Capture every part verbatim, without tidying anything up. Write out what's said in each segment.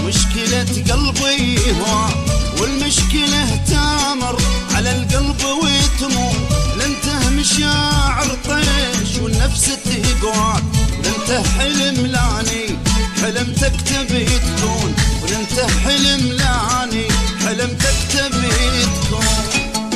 مشكلة قلبي هواك، والمشكلة تامر على القلب وتموت. لانته مشاعر طيش والنفس تقواك، لانته حلم لاني حلمتك تبي تكون، ولانته حلم لاني حلمتك تبي تكون.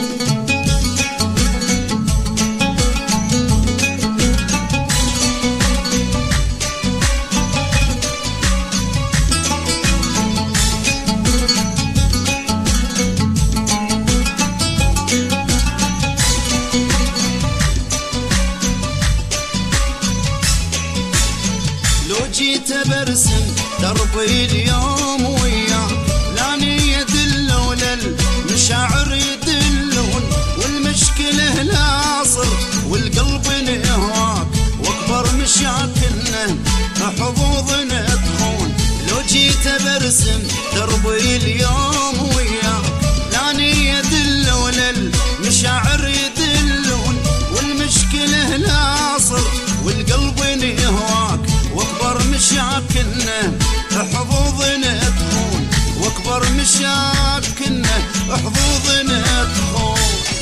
جيت برسم دربي اليوم وياك، لاني يدل ولا المشاعر يدلون، والمشكلة لا صرت والقلب نهواك، واكبر مشاكلنا حظوظنا تخون. لو جيت برسم دربي اليوم وياك، لاني يدل ولا المشاعر يدلون، والمشكلة لا صرت والقلب نهواك، واكبر مشاكلنا حظوظنا تخون، واكبر مشاكلنا حظوظنا تخون.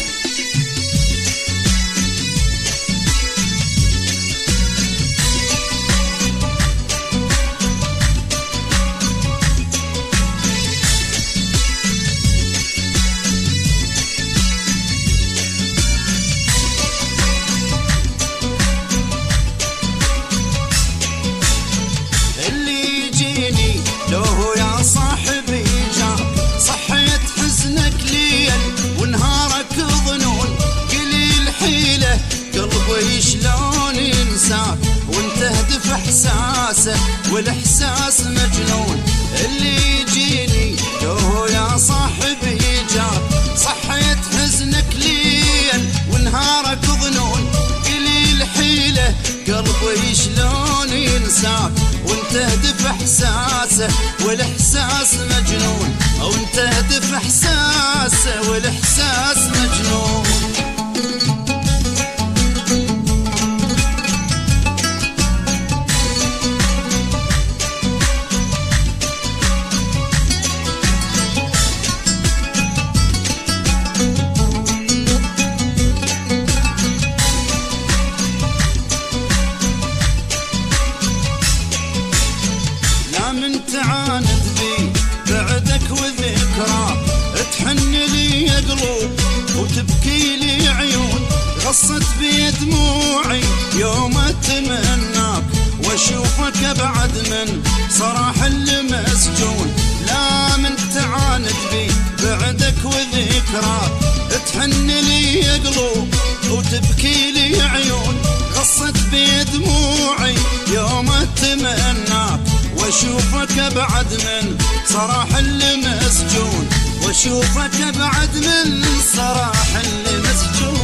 لو يا صاحبي جاك صحيت حزنك ليل ونهارك ظنون، قليل حيلة قلبي شلون ينساك، وانت هدف احساسه والاحساس مجنون. اللي يجيني لو يا صاحبي جاك صحيت حزنك ليل ونهارك ظنون، قليل حيلة قلبي شلون ينساك، وانت هدف احساسه والاحساس مجنون، او انت هدف احساسه والاحساس مجنون. من تعاند بي بعدك وذكراك، تحن لي قلوب وتبكي لي عيون، غصت بي دموعي يوم اتمناك، واشوفك بعد من صراح المسجون. لا من تعاند بي بعدك وذكراك، تحن لي قلوب وتبكي لي عيون، غصت بي دموعي يوم اتمناك، واشوفك بعد من صراح المسجون، واشوفك بعد من صراح المسجون.